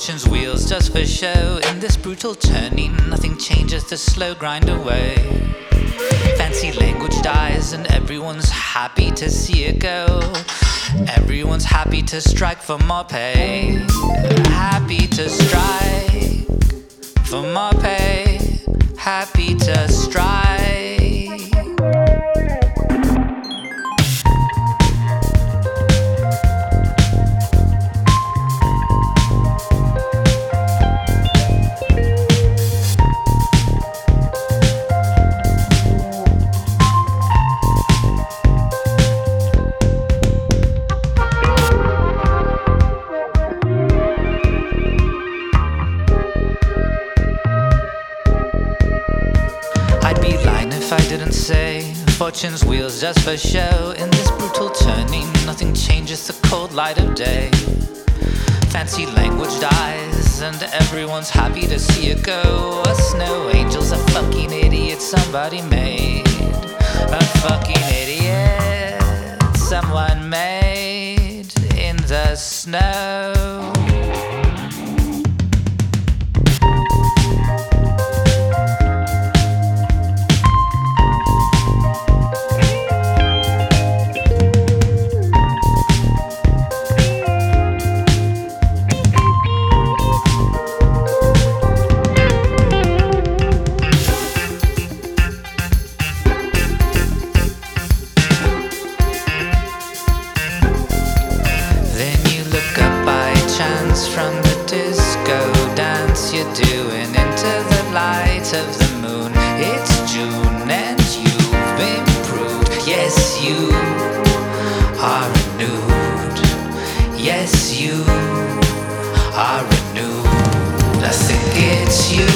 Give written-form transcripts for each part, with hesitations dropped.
Fortune's wheels just for show. In this brutal turning, nothing changes, the slow grind away. Fancy language dies and everyone's happy to see it go. Everyone's happy to strike for more pay. Happy to strike for more pay. Happy to strike. I didn't say fortune's wheels just for show. In this brutal turning, nothing changes the cold light of day. Fancy language dies and everyone's happy to see it go. A snow angel's a fucking idiot somebody made. A fucking idiot someone made in the snow. From the disco dance you're doing into the light of the moon. It's June and you've improved. Yes, you are renewed. Yes, you are renewed. I think it's you.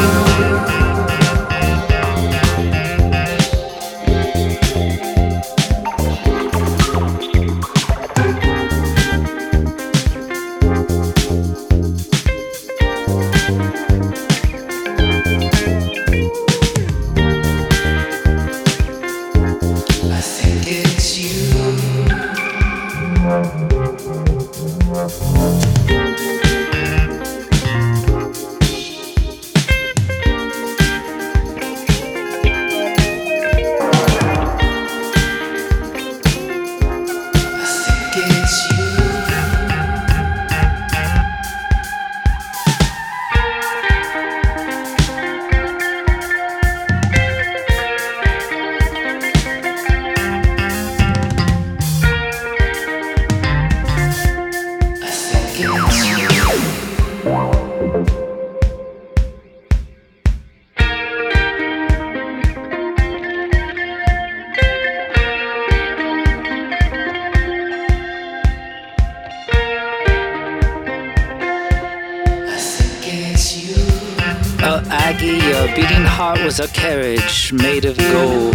Oh, Aggie, your beating heart was a carriage made of gold.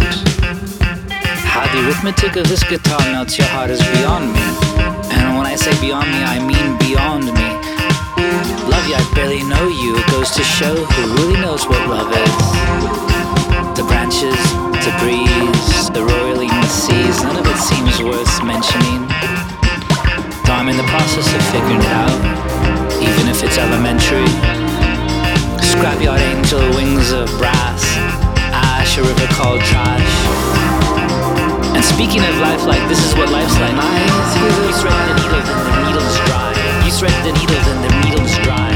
How the arithmetic of this guitar melts your heart is beyond me. And when I say beyond me, I mean beyond me. Love you, I barely know you. It goes to show who really knows what love is. The branches, the breeze, the roiling the seas, none of it seems worth mentioning. Though I'm in the process of figuring it out, even if it's elementary. Scrapyard angel, wings of brass, ash, a river called trash. And speaking of life, like this is what life's like. You thread the needle, then the needle's dry. You thread the needle, then the needle's dry.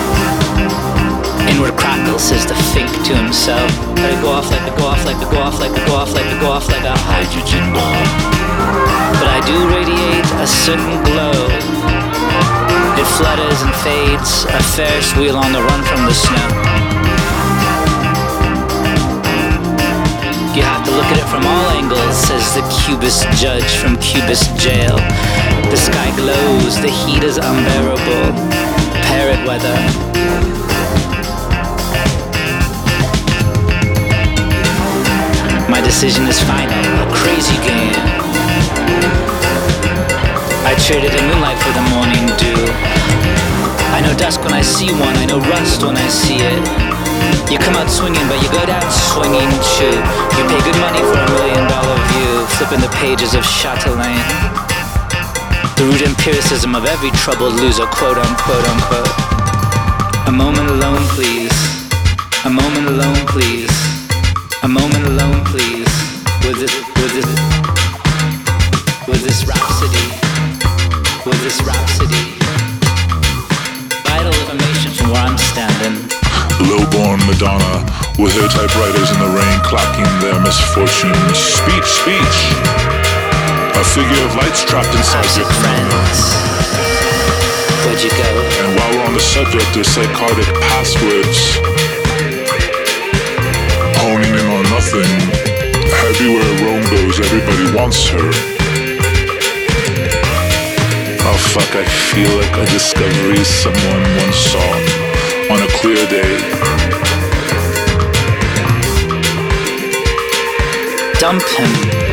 Inward crackle, says the fink to himself. Let it go off like a go off like a go off like a go off like a go off like a hydrogen bomb. But I do radiate a certain glow. It flutters and fades, a Ferris wheel on the run from the snow. You have to look at it from all angles, says the Cubist judge from Cubist jail. The sky glows, the heat is unbearable. Parrot weather. My decision is final, a crazy game. I traded in moonlight for the morning dew. I know dusk when I see one, I know rust when I see it. You come out swinging, but you go down swinging too. You pay good money for $1 million view, flipping the pages of Chatelaine. The root empiricism of every troubled loser, quote unquote, unquote. A moment alone, please. A moment alone, please. A moment alone, please. With this rhapsody. With this rhapsody. Vital information from where I'm standing. Low-born Madonna with her typewriters in the rain clocking their misfortunes. Speech, speech. A figure of light's trapped inside your friends. Where'd you go? And while we're on the subject of psychotic passwords, honing in on nothing, everywhere Rome goes, everybody wants her. Oh fuck, I feel like a discovery someone once saw on a clear day. Dump him.